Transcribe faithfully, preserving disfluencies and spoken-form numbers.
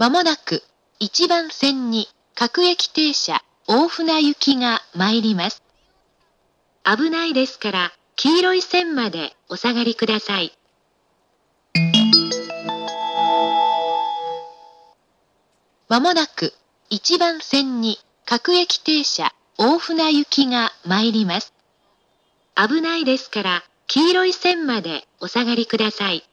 まもなくいちばん線に各駅停車大船行きが参ります。危ないですから黄色い線までお下がりください。まもなくいちばん線に各駅停車大船行きが参ります。危ないですから黄色い線までお下がりください。